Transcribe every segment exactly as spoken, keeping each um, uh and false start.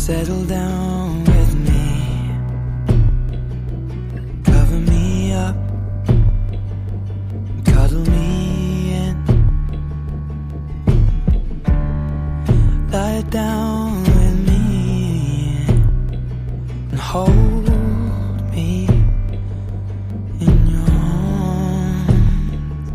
Settle down with me, cover me up, cuddle me in, lie down with me and hold me in your arms.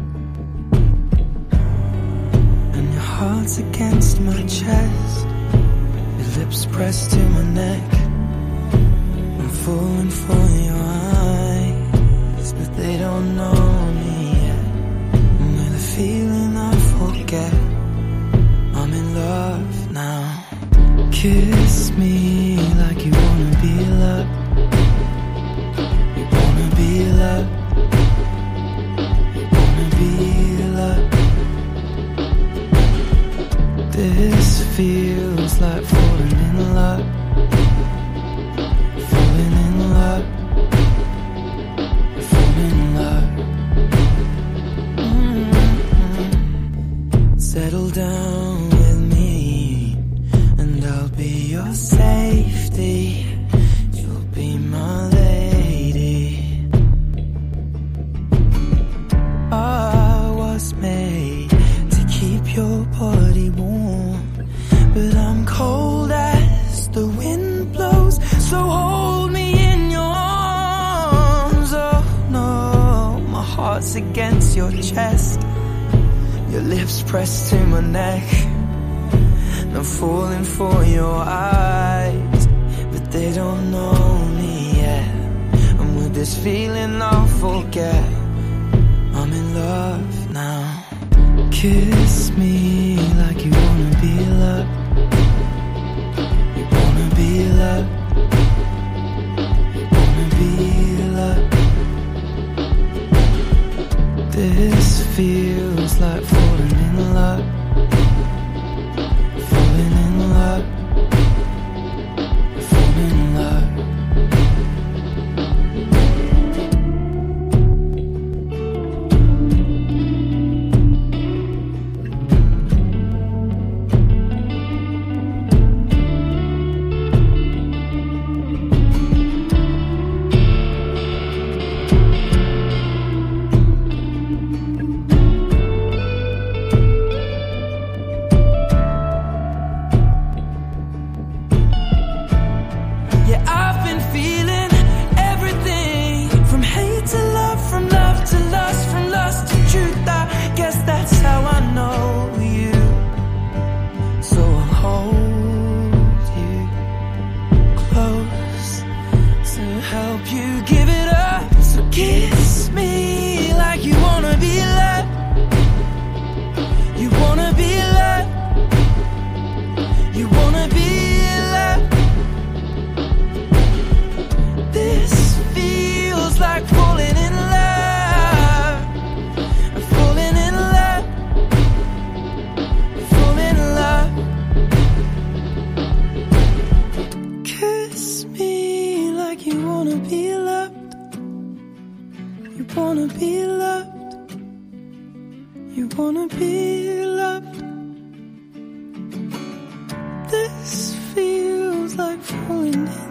And your heart's against my chest, lips pressed to my neck. I'm falling for your eyes, but they don't know me yet. And with a feeling I forget, I'm in love now. Kiss me like you wanna be loved. You wanna be loved. You wanna be loved. This feels like falling in love, falling in love, falling in love. Mm-hmm. Settle down with me, and I'll be your safety. You'll be my lady. I was made to keep your body warm, but I'm cold as the wind blows, so hold me in your arms. Oh no, my heart's against your chest, your lips pressed to my neck. I'm falling for your eyes, but they don't know me yet. And with this feeling I'll forget, I'm in love now. Kiss me like you wanna be loved. You wanna be loved. You wanna be loved. This feels like falling in love, falling in love, falling in love. Wanna be loved. You wanna be loved. This feels like falling in